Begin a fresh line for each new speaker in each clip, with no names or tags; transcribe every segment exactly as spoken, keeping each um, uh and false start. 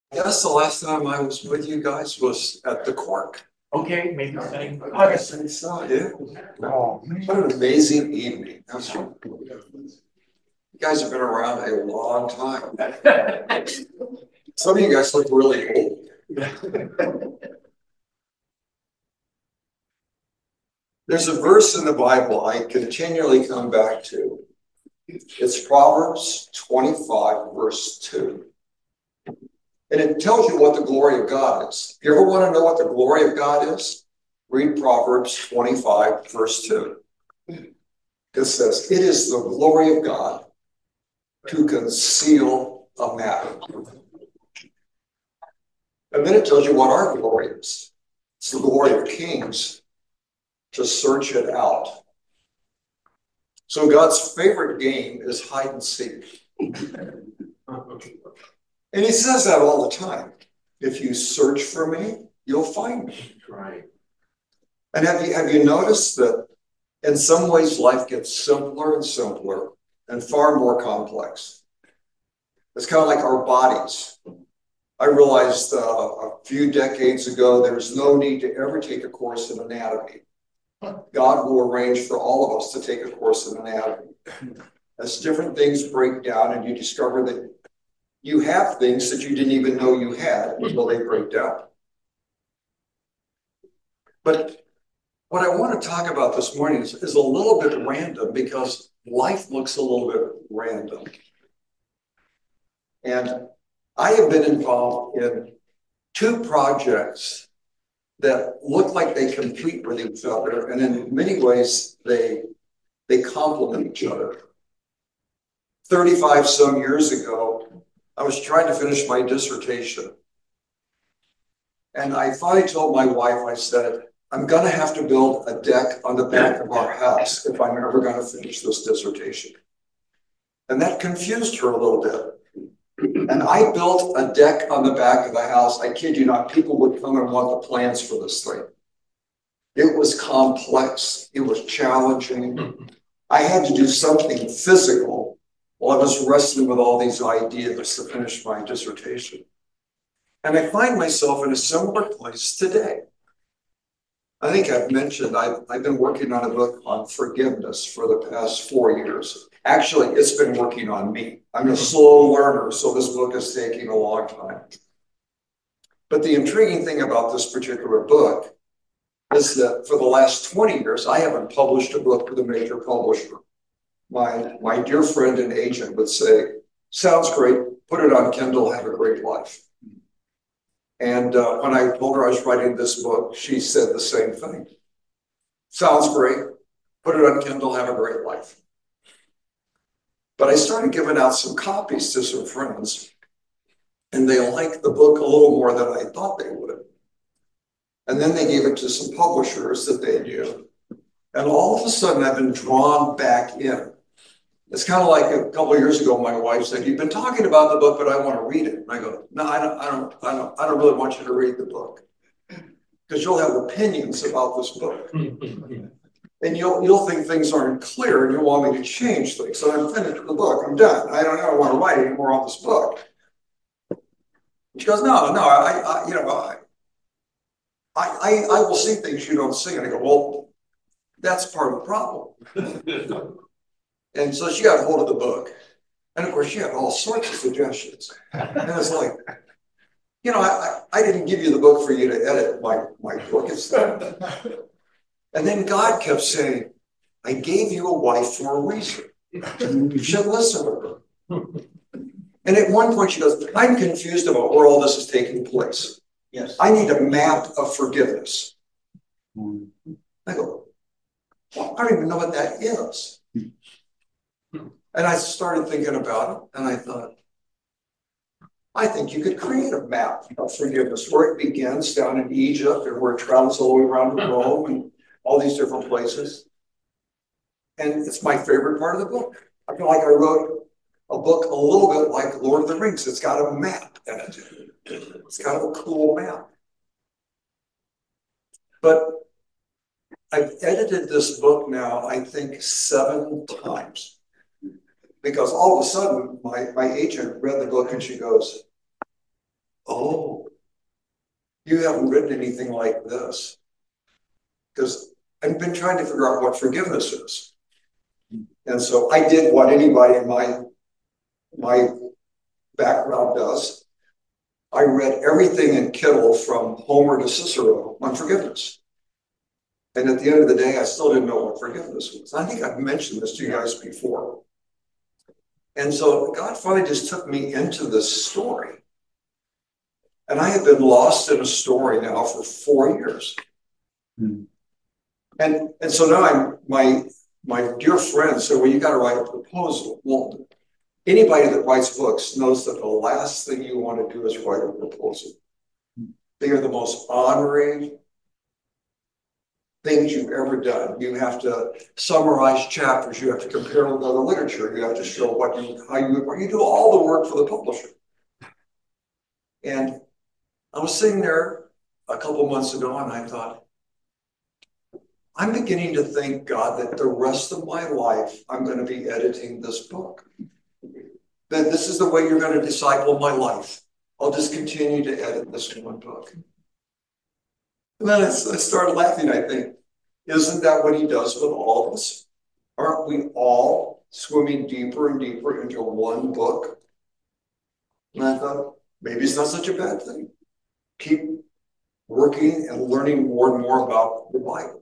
Guess the last time I was with you guys was at the Cork.
Okay, maybe saying.
I saw you. Oh, what an amazing evening. That's- You guys have been around a long time. Some of you guys look really old. There's a verse in the Bible I continually come back to. It's Proverbs twenty-five, verse two. And it tells you what the glory of God is. If you ever want to know what the glory of God is, read Proverbs twenty-five, verse two. It says, it is the glory of God to conceal a matter. And then it tells you what our glory is. It's the glory of kings to search it out. So God's favorite game is hide and seek. And he says that all the time. If you search for me, you'll find me.
Right.
And have you, have you noticed that in some ways life gets simpler and simpler and far more complex? It's kind of like our bodies. I realized uh, a few decades ago there is no need to ever take a course in anatomy. God will arrange for all of us to take a course in anatomy. As different things break down and you discover that you have things that you didn't even know you had until they break down. But what I want to talk about this morning is, is a little bit random because life looks a little bit random. And I have been involved in two projects that look like they compete with each other, and in many ways they they complement each other. thirty-five some years ago, I was trying to finish my dissertation. And I finally told my wife, I said, I'm gonna have to build a deck on the back of our house if I'm ever gonna finish this dissertation. And that confused her a little bit. And I built a deck on the back of the house. I kid you not, people would come and want the plans for this thing. It was complex. It was challenging. I had to do something physical while I was wrestling with all these ideas to finish my dissertation. And I find myself in a similar place today. I think I've mentioned I've, I've been working on a book on forgiveness for the past four years. Actually, it's been working on me. I'm a slow learner, so this book is taking a long time. But the intriguing thing about this particular book is that for the last twenty years, I haven't published a book with a major publisher. My, my dear friend and agent would say, sounds great, put it on Kindle, have a great life. And uh, when I told her I was writing this book, she said the same thing. Sounds great, put it on Kindle, have a great life. But I started giving out some copies to some friends, and they liked the book a little more than I thought they would. And then they gave it to some publishers that they knew. And all of a sudden, I've been drawn back in. It's kind of like a couple of years ago, my wife said, you've been talking about the book, but I want to read it. And I go, no, I don't, I don't, I don't, I don't really want you to read the book because you'll have opinions about this book. And you'll, you'll think things aren't clear and you'll want me to change things. So I'm finished with the book. I'm done. I don't, I don't want to write anymore on this book. She goes, no, no, I, I you know, I, I, I will see things you don't see. And I go, well, that's part of the problem. And so she got a hold of the book. And of course, she had all sorts of suggestions. And it's like, you know, I, I, I didn't give you the book for you to edit my, my book. It's And then God kept saying, I gave you a wife for a reason. You should listen to her. And at one point she goes, I'm confused about where all this is taking place.
Yes.
I need a map of forgiveness. I go, well, I don't even know what that is. And I started thinking about it, and I thought, I think you could create a map of forgiveness where it begins down in Egypt and where it travels all the way around to Rome and all these different places. And it's my favorite part of the book. I feel like I wrote a book a little bit like Lord of the Rings. It's got a map in it. It's kind of a cool map. But I've edited this book now, I think, seven times. Because all of a sudden, my, my agent read the book and she goes, oh, you haven't written anything like this. Because I've been trying to figure out what forgiveness is. And so I did what anybody in my, my background does. I read everything in Kittle from Homer to Cicero on forgiveness. And at the end of the day, I still didn't know what forgiveness was. I think I've mentioned this to you guys before. And so God finally just took me into this story. And I have been lost in a story now for four years. Hmm. And, and so now I'm, my, my dear friend said, well, you got to write a proposal. Well, anybody that writes books knows that the last thing you want to do is write a proposal. They are the most honoring things you've ever done. You have to summarize chapters. You have to compare with other literature. You have to show what you, how you, you do all the work for the publisher. And I was sitting there a couple months ago and I thought, I'm beginning to thank God that the rest of my life, I'm going to be editing this book. That this is the way you're going to disciple my life. I'll just continue to edit this one book. And then I, I started laughing, I think, isn't that what he does with all of us? Aren't we all swimming deeper and deeper into one book? And I thought, maybe it's not such a bad thing. Keep working and learning more and more about the Bible.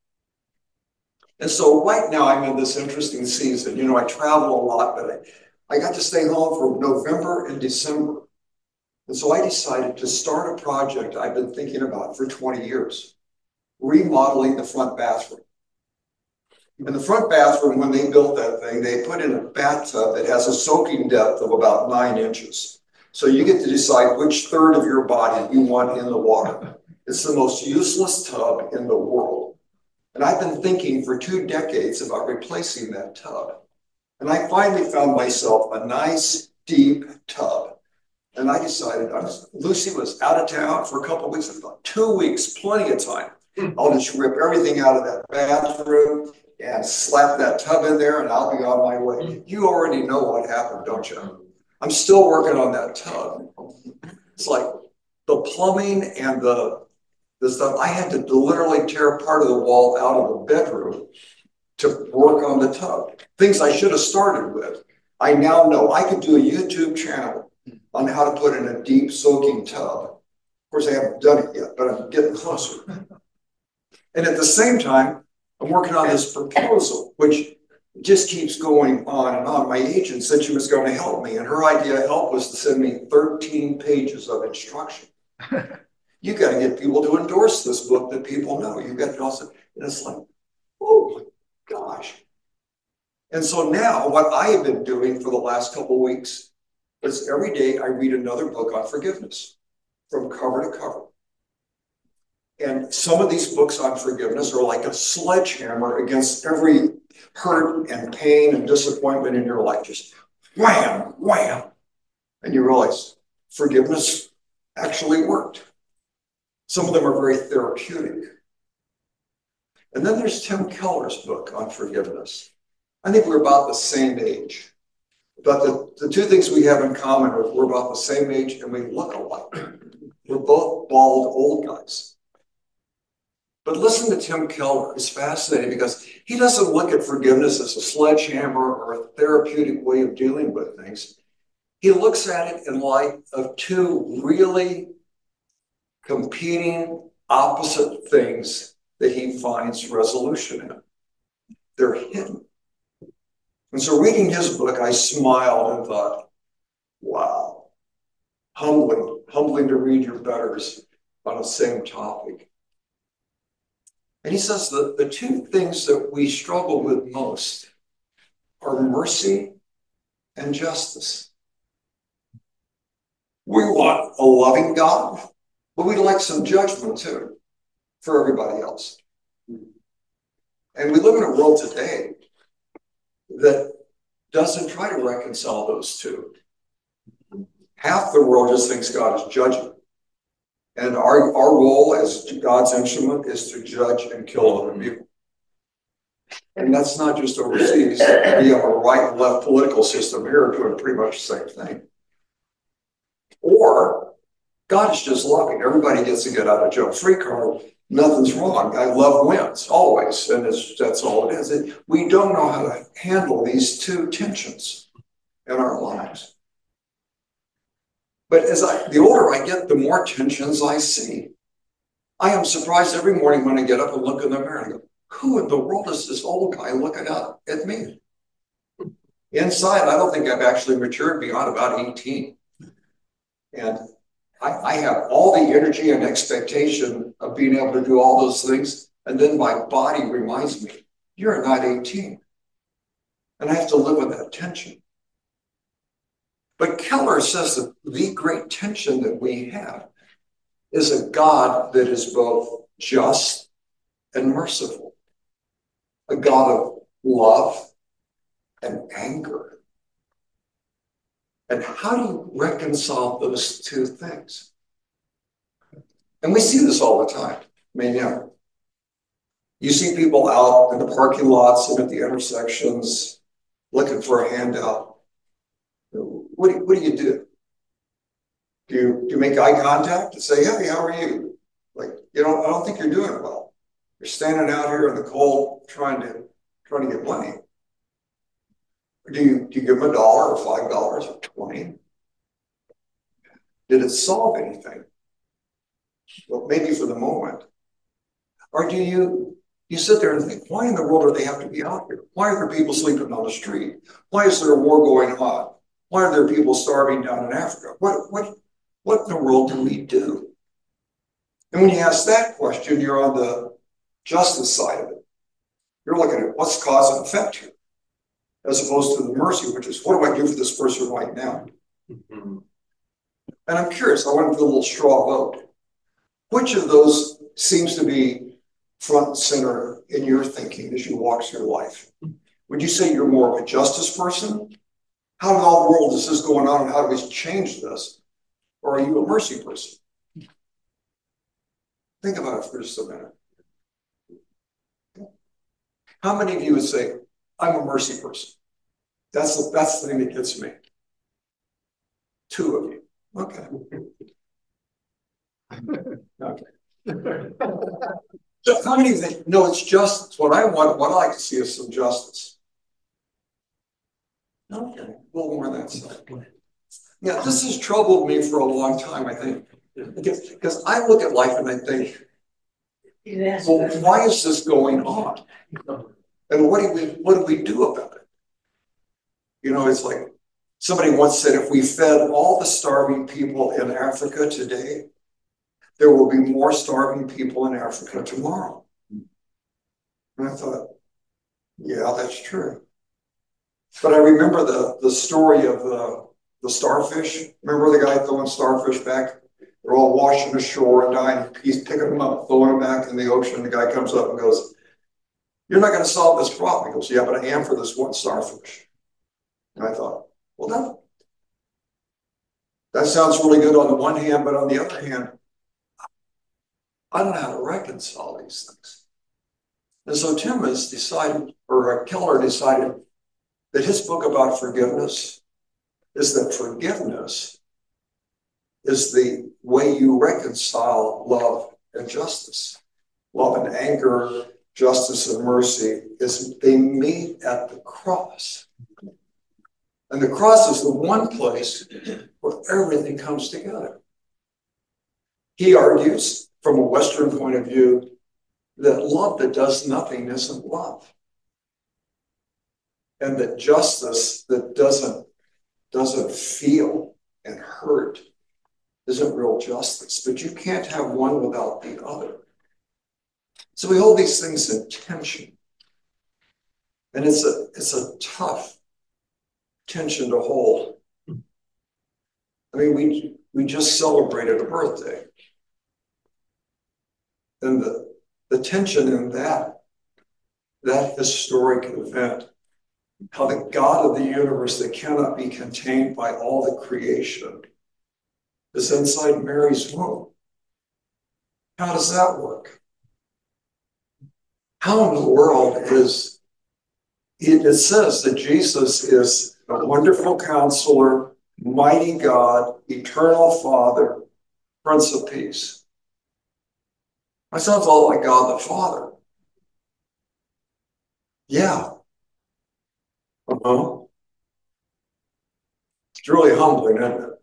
And so right now I'm in this interesting season. You know, I travel a lot, but I, I got to stay home for November and December. And so I decided to start a project I've been thinking about for twenty years, remodeling the front bathroom. In the front bathroom, when they built that thing, they put in a bathtub that has a soaking depth of about nine inches. So you get to decide which third of your body you want in the water. It's the most useless tub in the world. And I've been thinking for two decades about replacing that tub. And I finally found myself a nice, deep tub. And I decided, I was, Lucy was out of town for a couple of weeks. I thought, two weeks, plenty of time. I'll just rip everything out of that bathroom and slap that tub in there and I'll be on my way. You already know what happened, don't you? I'm still working on that tub. It's like the plumbing and the, the stuff. I had to literally tear part of the wall out of the bedroom to work on the tub. Things I should have started with. I now know I could do a YouTube channel on how to put in a deep soaking tub. Of course, I haven't done it yet, but I'm getting closer. And at the same time, I'm working on this proposal, which just keeps going on and on. My agent said she was going to help me, and her idea of help was to send me thirteen pages of instruction. You got to get people to endorse this book that people know. You got to also, and it's like, oh my gosh. And so now what I have been doing for the last couple of weeks is every day I read another book on forgiveness from cover to cover. And some of these books on forgiveness are like a sledgehammer against every hurt and pain and disappointment in your life. Just wham, wham. And you realize forgiveness actually worked. Some of them are very therapeutic. And then there's Tim Keller's book on forgiveness. I think we're about the same age. But the, the two things we have in common are we're about the same age and we look alike. We're both bald old guys. But listen to Tim Keller. It's fascinating because he doesn't look at forgiveness as a sledgehammer or a therapeutic way of dealing with things. He looks at it in light of two really competing opposite things that he finds resolution in. They're hidden. And so reading his book, I smiled and thought, wow, humbling, humbling to read your betters on the same topic. And he says that the two things that we struggle with most are mercy and justice. We want a loving God, but we'd like some judgment too for everybody else. And we live in a world today that doesn't try to reconcile those two. Half the world just thinks God is judging. And our, our role as God's instrument is to judge and kill other people. And that's not just overseas. We have a right and left political system here doing pretty much the same thing. Or God is just loving. Everybody gets a get out of jail free card. Nothing's wrong. I love wins always, and it's, that's all it is. It, we don't know how to handle these two tensions in our lives. But as I, the older I get, the more tensions I see. I am surprised every morning when I get up and look in the mirror and go, who in the world is this old guy looking out at me? Inside, I don't think I've actually matured beyond about eighteen. And I, I have all the energy and expectation of being able to do all those things. And then my body reminds me, you're not eighteen. And I have to live with that tension. But Keller says that the great tension that we have is a God that is both just and merciful, a God of love and anger. And how do you reconcile those two things? And we see this all the time. I mean, yeah, you see people out in the parking lots and at the intersections looking for a handout. What do, what do you do? Do you, do you make eye contact and say, hey, how are you? Like, you know, I don't think you're doing well. You're standing out here in the cold trying to trying to get money. Do you, do you give them a dollar or five dollars or twenty? Did it solve anything? Well, maybe for the moment. Or do you you sit there and think, why in the world do they have to be out here? Why are there people sleeping on the street? Why is there a war going on? Why are there people starving down in Africa? What what what in the world do we do? And when you ask that question, you're on the justice side of it. You're looking at what's cause and effect here, as opposed to the mercy, which is what do I do for this person right now? Mm-hmm. And I'm curious, I want to do a little straw vote. Which of those seems to be front and center in your thinking as you walk through life? Would you say you're more of a justice person? How in all the world is this going on and how do we change this? Or are you a mercy person? Think about it for just a minute. How many of you would say, I'm a mercy person? That's the, that's the thing that gets me. Two of you. Okay. Okay. So how many of you think, no, it's justice. What I want, what I like to see is some justice. Okay, a little more on that side. Yeah, this has troubled me for a long time, I think. Because I look at life and I think, well, why is this going on? And what do we what do we do about it? You know, it's like somebody once said, if we fed all the starving people in Africa today, there will be more starving people in Africa tomorrow. And I thought, yeah, that's true. But I remember the, the story of the, the starfish. Remember the guy throwing starfish back? They're all washing ashore and dying. He's picking them up, throwing them back in the ocean. The guy comes up and goes, you're not going to solve this problem. He goes, yeah, but I am for this one starfish. And I thought, well, that, that sounds really good on the one hand, but on the other hand, I don't know how to reconcile these things. And so Tim has decided, or Keller decided, that his book about forgiveness is that forgiveness is the way you reconcile love and justice. Love and anger, justice and mercy, is they meet at the cross. And the cross is the one place where everything comes together. He argues, from a Western point of view, that love that does nothing isn't love. And that justice that doesn't, doesn't feel and hurt isn't real justice. But you can't have one without the other. So we hold these things in tension. And it's a, it's a tough tension to hold. I mean, we, we just celebrated a birthday. And the, the tension in that, that historic event, how the God of the universe that cannot be contained by all the creation is inside Mary's womb. How does that work? How in the world is, it, it says that Jesus is a wonderful counselor, mighty God, eternal Father, Prince of Peace. That sounds all like God the Father. Yeah. Uh-huh. It's really humbling, isn't it?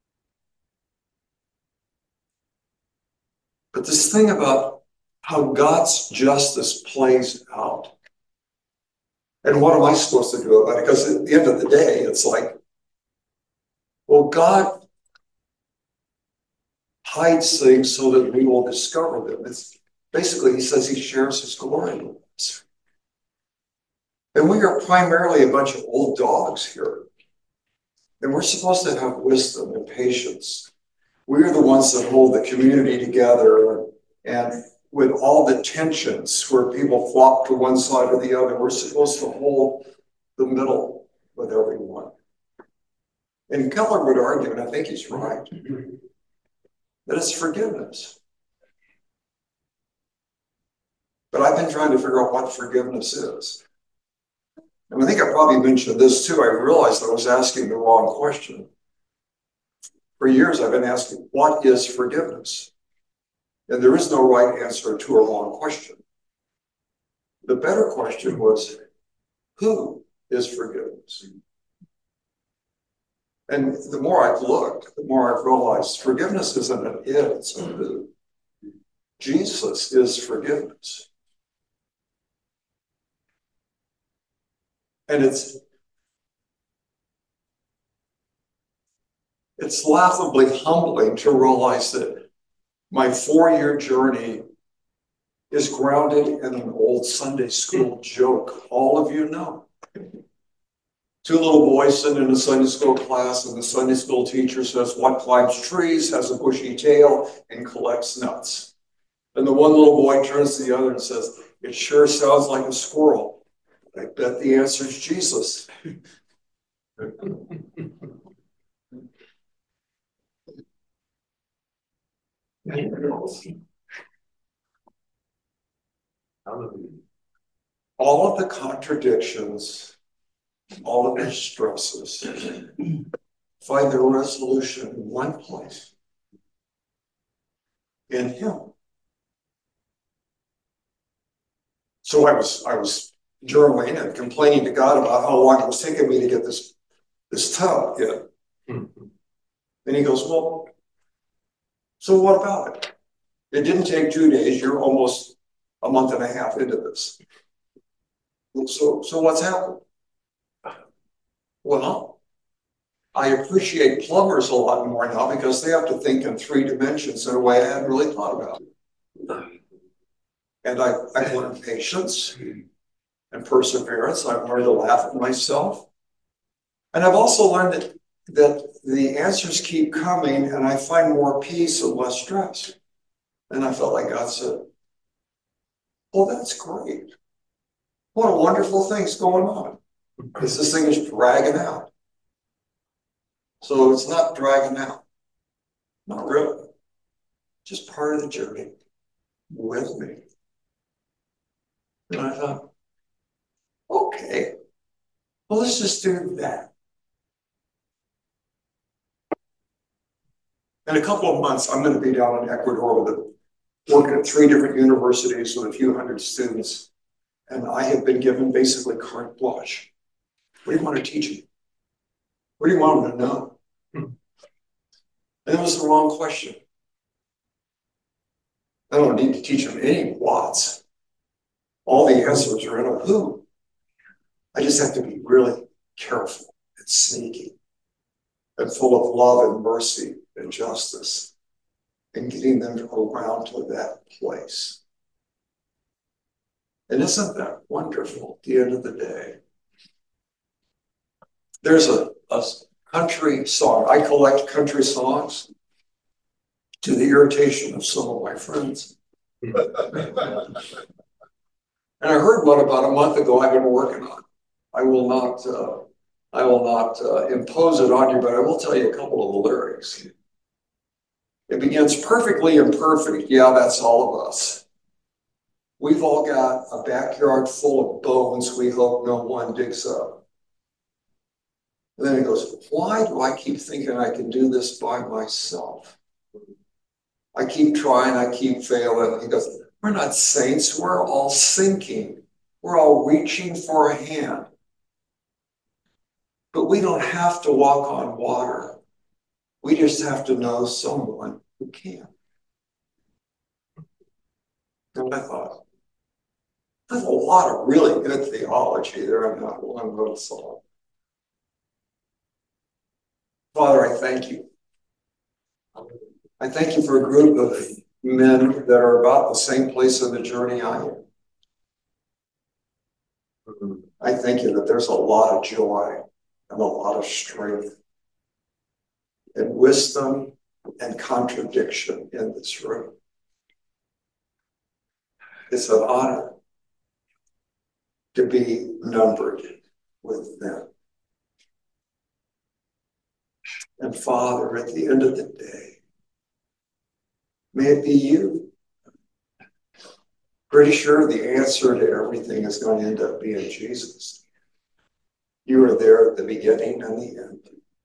But this thing about how God's justice plays out. And what am I supposed to do about it? Because at the end of the day, it's like, well, God hides things so that we will discover them. It's basically, he says he shares his glory with us. And we are primarily a bunch of old dogs here. And we're supposed to have wisdom and patience. We are the ones that hold the community together. And with all the tensions where people flop to one side or the other, we're supposed to hold the middle with everyone. And Keller would argue, and I think he's right, that it's forgiveness. But I've been trying to figure out what forgiveness is. And I think I probably mentioned this too. I realized I was asking the wrong question. For years, I've been asking, what is forgiveness? And there is no right answer to a wrong question. The better question was, who is forgiveness? And the more I've looked, the more I've realized forgiveness isn't an it, it's a who. Jesus is forgiveness. And it's it's laughably humbling to realize that my four-year journey is grounded in an old Sunday school joke all of you know. Two little boys sitting in a Sunday school class, and the Sunday school teacher says, what climbs trees, has a bushy tail, and collects nuts? And the one little boy turns to the other and says, it sure sounds like a squirrel. I bet the answer is Jesus. All of the contradictions, all of the stresses find their resolution in one place, in him. So I was I was journaling and complaining to God about how long it was taking me to get this, this tub in. Mm-hmm. And he goes, well, so what about it? It didn't take two days. You're almost a month and a half into this. So, so what's happened? Well, I appreciate plumbers a lot more now because they have to think in three dimensions in a way I hadn't really thought about. And I, I've learned patience and perseverance. I've learned to laugh at myself. And I've also learned that, that the answers keep coming and I find more peace and less stress. And I felt like God said, well, that's great. What a wonderful thing's going on. Because this thing is dragging out. So it's not dragging out. Not really. Just part of the journey with me. And I thought, okay, well, let's just do that. In a couple of months, I'm going to be down in Ecuador with a, working at three different universities with a few hundred students. And I have been given basically carte blanche. What do you want to teach them? What do you want them to know? Hmm. And it was the wrong question. I don't need to teach them any whats. All the answers are in a who. I just have to be really careful and sneaky and full of love and mercy and justice and getting them around to that place. And isn't that wonderful at the end of the day? There's a, a country song. I collect country songs to the irritation of some of my friends. And I heard one about a month ago I've been working on. I will not, uh, I will not uh, impose it on you, but I will tell you a couple of the lyrics. It begins perfectly imperfect. Yeah, that's all of us. We've all got a backyard full of bones we hope no one digs up. And then it goes, why do I keep thinking I can do this by myself? I keep trying, I keep failing. He goes, we're not saints, we're all sinking. We're all reaching for a hand. But we don't have to walk on water. We just have to know someone who can. And I thought, there's a lot of really good theology there in that one little song. Father, I thank you. I thank you for a group of men that are about the same place in the journey I am. I thank you that there's a lot of joy and a lot of strength and wisdom and contradiction in this room. It's an honor to be numbered with them. And Father, at the end of the day, may it be you. Pretty sure the answer to everything is going to end up being Jesus. You are there at the beginning and the end.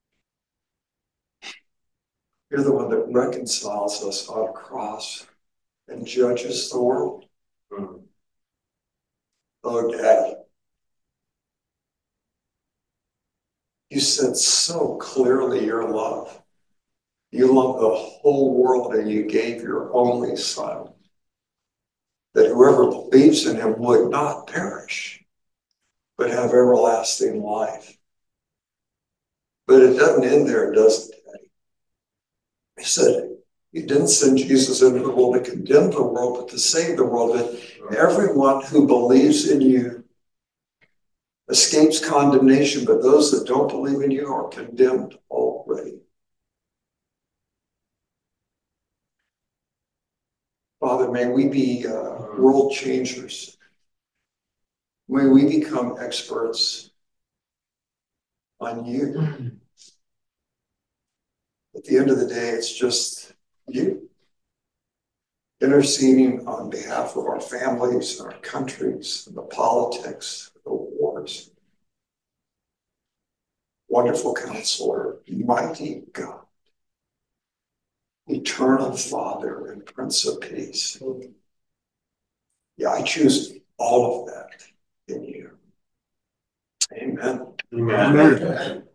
You're the one that reconciles us on a cross and judges the world. Mm-hmm. Oh, Daddy, you said so clearly your love. You love the whole world and you gave your only Son, that whoever believes in him would not perish, but have everlasting life. But it doesn't end there, does it, Daddy? He said, you didn't send Jesus into the world to condemn the world, but to save the world, that everyone who believes in you escapes condemnation, but those that don't believe in you are condemned already. Father, may we be uh, world changers. May we become experts on you. At the end of the day, it's just you interceding on behalf of our families, our countries, the politics, the wars. Wonderful Counselor, mighty God, eternal Father and Prince of Peace. Yeah, I choose all of that in you. Amen.
Amen. Amen.